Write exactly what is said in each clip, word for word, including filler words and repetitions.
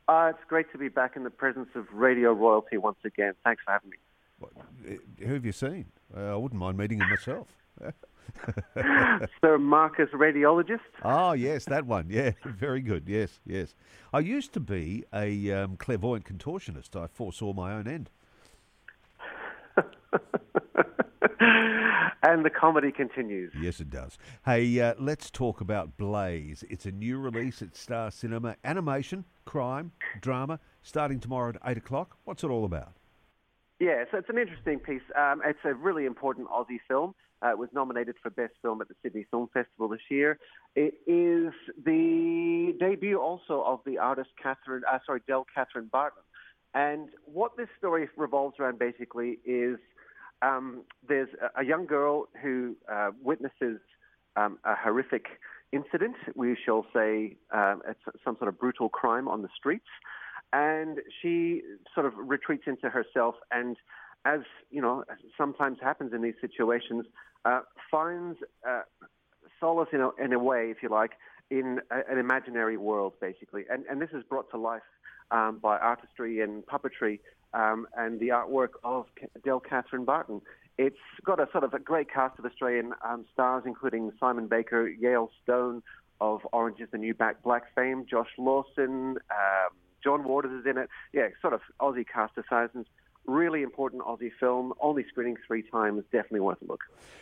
Uh, it's great to be back in the presence of radio royalty once again. Thanks for having me. What, eh, who have you seen? Uh, I wouldn't mind meeting him myself. Sir Marcus, radiologist. Oh, yes, that one. Yeah, very good. Yes, yes. I used to be a um, clairvoyant contortionist. I foresaw my own end. And the comedy continues. Yes, it does. Hey, uh, let's talk about Blaze. It's a new release at Star Cinema. Animation, crime, drama, starting tomorrow at eight o'clock. What's it all about? Yeah, so it's an interesting piece. Um, it's a really important Aussie film. Uh, it was nominated for Best Film at the Sydney Film Festival this year. It is the debut also of the artist Catherine, uh, sorry, Del Catherine Barton. And what this story revolves around basically is um, there's a, a young girl who uh, witnesses um, a horrific incident. We shall say um, it's some sort of brutal crime on the streets. And she sort of retreats into herself and, as you know, sometimes happens in these situations, uh, finds uh, solace in a, in a way, if you like, in a, an imaginary world, basically. And, and this is brought to life um, by artistry and puppetry um, and the artwork of Del Catherine Barton. It's got a sort of a great cast of Australian um, stars, including Simon Baker, Yale Stone of Orange is the New Black fame, Josh Lawson, um, John Waters is in it. Yeah, sort of Aussie cast of thousands. Really important Aussie film. Only screening three times. Definitely worth a look.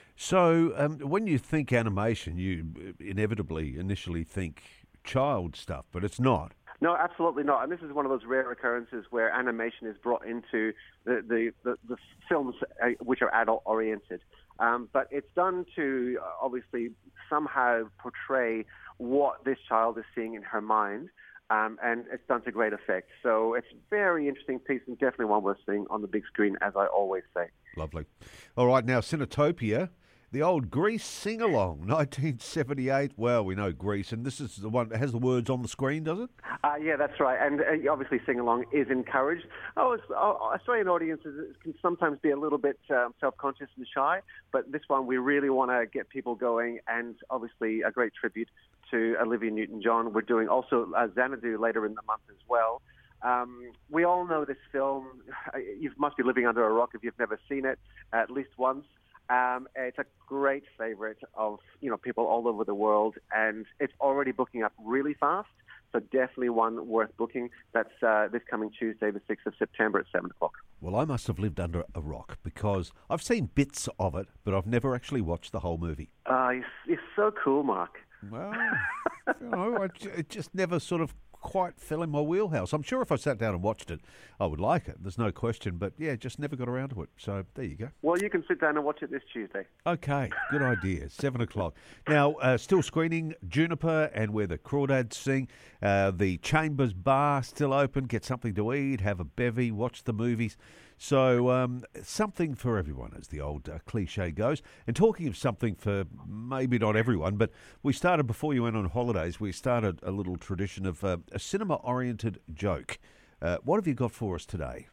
So um, when you think animation, you inevitably initially think child stuff, but it's not. No, absolutely not. And this is one of those rare occurrences where animation is brought into the, the, the, the films uh, which are adult-oriented. Um, but it's done to uh, obviously somehow portray what this child is seeing in her mind. Um, and it's done to great effect. So it's a very interesting piece and definitely one worth seeing on the big screen, as I always say. Lovely. All right, now, Cinetopia, the old Grease sing-along, nineteen seventy-eight. Well, we know Grease, and this is the one that has the words on the screen, does it? Uh, yeah, that's right. And uh, obviously sing-along is encouraged. Oh, it's, uh, Australian audiences can sometimes be a little bit um, self-conscious and shy, but this one we really want to get people going, and obviously a great tribute to Olivia Newton-John. We're doing also uh, Xanadu later in the month as well. Um, we all know this film. You must be living under a rock if you've never seen it at least once. Um, it's a great favorite of you know people all over the world, and it's already booking up really fast. So definitely one worth booking. That's uh, this coming Tuesday, the sixth of September at seven o'clock. Well, I must have lived under a rock because I've seen bits of it, but I've never actually watched the whole movie. Uh, you're, you're so cool, Mark. Well, you know, I, it just never sort of quite fell in my wheelhouse. I'm sure if I sat down and watched it, I would like it. There's no question. But, yeah, just never got around to it. So there you go. Well, you can sit down and watch it this Tuesday. Okay, good idea. Seven o'clock. Now, uh, still screening Juniper and Where the Crawdads Sing. Uh, the Chambers Bar still open. Get something to eat, have a bevy, watch the movies. So um, something for everyone, as the old uh, cliche goes. And talking of something for maybe not everyone, but we started before you went on holidays, we started a little tradition of uh, a cinema-oriented joke. Uh, what have you got for us today?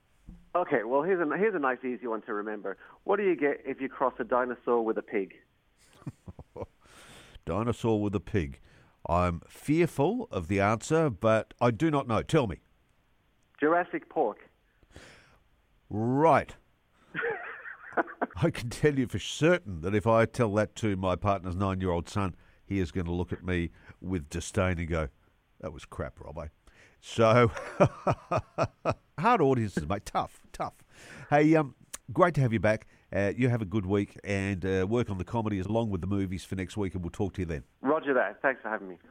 Okay, well, here's a, here's a nice, easy one to remember. What do you get if you cross a dinosaur with a pig? Dinosaur with a pig. I'm fearful of the answer, but I do not know. Tell me. Jurassic Pork. Right. I can tell you for certain that if I tell that to my partner's nine-year-old son, he is going to look at me with disdain and go, that was crap, Robbo. So, hard audiences, mate. Tough, tough. Hey, um, great to have you back. Uh, you have a good week and uh, work on the comedy along with the movies for next week, and we'll talk to you then. Roger that. Thanks for having me.